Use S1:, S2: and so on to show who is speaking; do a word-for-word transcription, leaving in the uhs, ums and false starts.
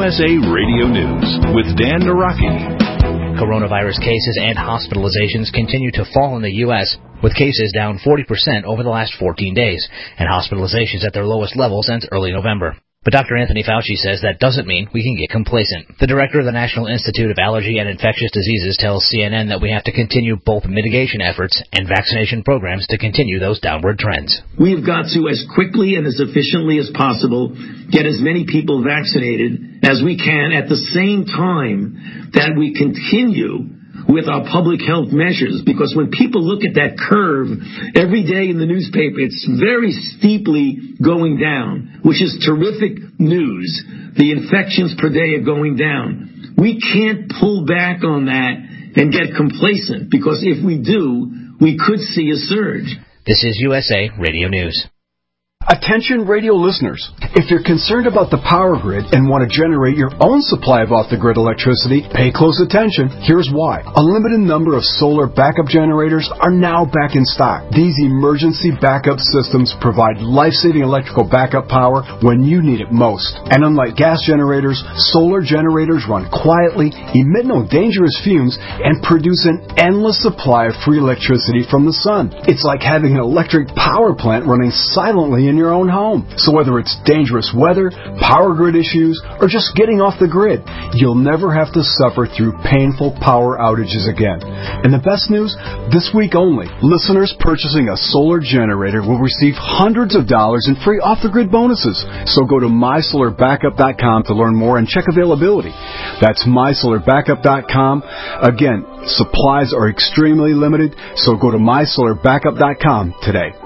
S1: S A Radio News with Dan Naraki.
S2: Coronavirus cases and hospitalizations continue to fall in the U S, with cases down forty percent over the last fourteen days, and hospitalizations at their lowest level since early November. But Doctor Anthony Fauci says that doesn't mean we can get complacent. The director of the National Institute of Allergy and Infectious Diseases tells C N N that we have to continue both mitigation efforts and vaccination programs to continue those downward trends.
S3: We've got to, as quickly and as efficiently as possible, get as many people vaccinated as we can at the same time that we continue with our public health measures, because when people look at that curve every day in the newspaper, it's very steeply going down, which is terrific news. The infections per day are going down. We can't pull back on that and get complacent, because if we do, we could see a surge.
S2: This is U S A Radio News.
S4: Attention radio listeners, if you're concerned about the power grid and want to generate your own supply of off-the-grid electricity, pay close attention. Here's why. A limited number of solar backup generators are now back in stock. These emergency backup systems provide life-saving electrical backup power when you need it most. And unlike gas generators, solar generators run quietly, emit no dangerous fumes, and produce an endless supply of free electricity from the sun. It's like having an electric power plant running silently in your own home. So whether it's dangerous weather, power grid issues, or just getting off the grid, you'll never have to suffer through painful power outages again. And the best news, this week only, listeners purchasing a solar generator will receive hundreds of dollars in free off-the-grid bonuses. So go to my solar backup dot com to learn more and check availability. That's my solar backup dot com. Again, supplies are extremely limited, so go to my solar backup dot com today.